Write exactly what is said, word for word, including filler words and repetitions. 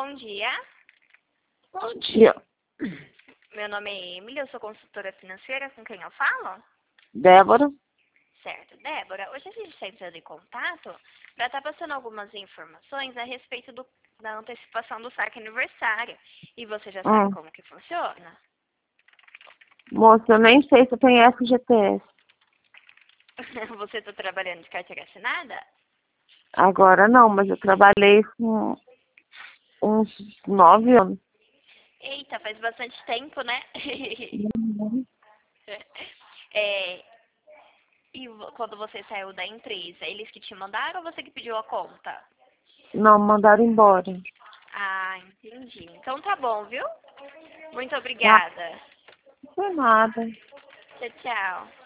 Bom dia. Bom dia. Meu nome é Emily, eu sou consultora financeira. Com quem eu falo? Débora. Certo. Débora, hoje a gente está entrando em contato para estar passando algumas informações a respeito do, da antecipação do saque aniversário. E você já sabe Hum. como que funciona? Moça, eu nem sei se eu tenho F G T S. Você está trabalhando de carteira assinada? Agora não, mas eu trabalhei com uns nove anos. Eita, faz bastante tempo, né? Uhum. É, e vo- quando você saiu da empresa, eles que te mandaram ou você que pediu a conta? Não, mandaram embora. Ah, entendi. Então tá bom, viu? Muito Não, obrigada. não foi nada. Tchau, tchau.